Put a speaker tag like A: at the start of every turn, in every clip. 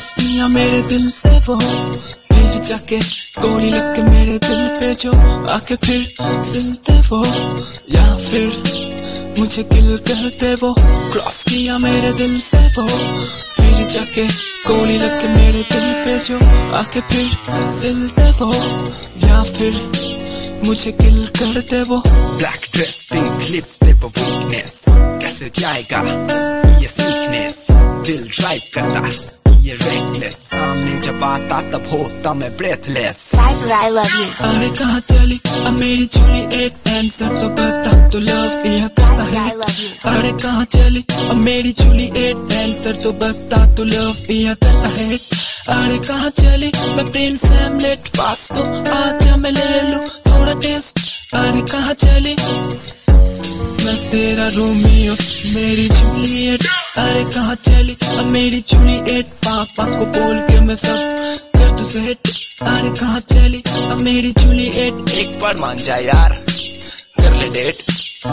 A: Cross किया मेरे दिल से वो, फिर जाके गोली लग के मेरे दिल पे जो आके फिर सिलते वो, या फिर मुझे किल करते वो। क्रॉस किया मेरे दिल से वो, फिर जाके गोली लग के मेरे दिल पे जो आके फिर सिलते वो, या फिर मुझे किल करते वो।
B: Black dress pink lipstick weakness, कैसे जाएगा ये सीकनेस, दिल ड्राइव करता ये रेकलेस, सामने जब आता तब होता मैं ब्रेथलेस।
C: I love you.
A: अरे कहाँ चली अब मेरी चुली, एट आंसर तो बता, तो लव यह करता है। अरे कहाँ चली अब मेरी चुली, एट आंसर तो बता, तो लव यह करता है। अरे कहाँ चली मैं प्रिंस हैमलेट, पास तो आजा मैं ले लूं थोड़ा टेस्ट। अरे कहाँ चली मैं तेरा रोमियो मेरी जूलियट। अरे कहाँ चली अब मेरी जूलियट, पापा को बोल के मैं सब कर दूं सेट। अरे कहाँ चली अब मेरी जूलियट,
B: एक बार मान जा यार, कर ले डेट।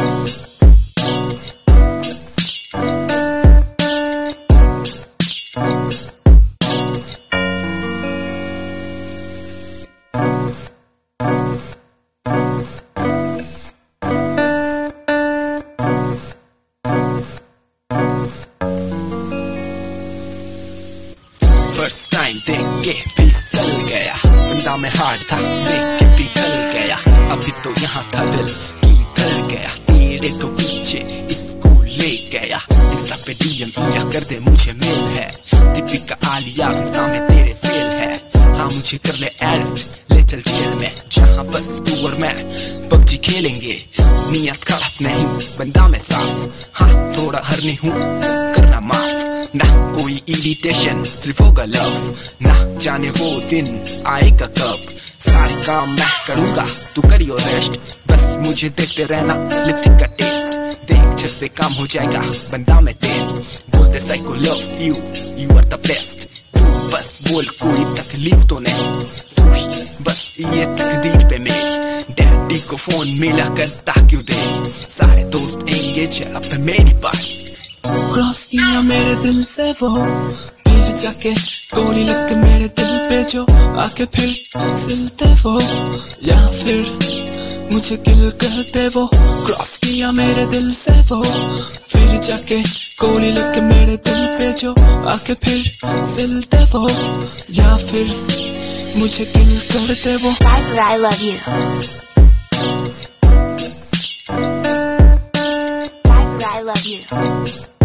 B: फर्स्ट टाइम देख के भी सल गया, बंदा में हार्ड था देख के भी ढल गया, अभी तो यहाँ था दिल की ढल गया, तेरे तो पीछे इसको ले गया। इंस्टा पे डीएम या कर दे मुझे मेल है, दीपिका आलिया भी सामने तेरे फेल है। हाँ मुझे कर ले अरेस्ट, ले चल जेल में, जहाँ बस तू और मैं पबजी खेलेंगे। नियत खराब नहीं बंदा मैं साफ, हाँ थोड़ा हरनी हूँ करना माफ, ना कोई इरिटेशन सिर्फ होगा लव, ना जाने वो दिन आएगा कब। सारे काम मैं करूँगा तू करियो रेस्ट, बस मुझे देखते रहना लिपस्टिक का टेस्ट, देख झट से काम हो जाएगा बंदा मैं तेज, बोलते psycho love you, you are the best. तू बस बोल कोई तकलीफ तो नहीं, तू ही बस ये तकदीर पे मेरी, डैडी को फोन मिला करता क्यों दे, सारे दोस्त एंगेज है अब मेरी पार्टी।
A: क्रॉस किया मेरे दिल से वो, फिर जाके गोली लग के मेरे दिल पे जो आके फिर सिलते वो, या फिर मुझे किल करते वो। क्रॉस किया मेरे दिल से वो, फिर जाके गोली लग के मेरे दिल पे जो आके फिर सिलते वो, या फिर मुझे किल करते वो।
C: I love you. I love you.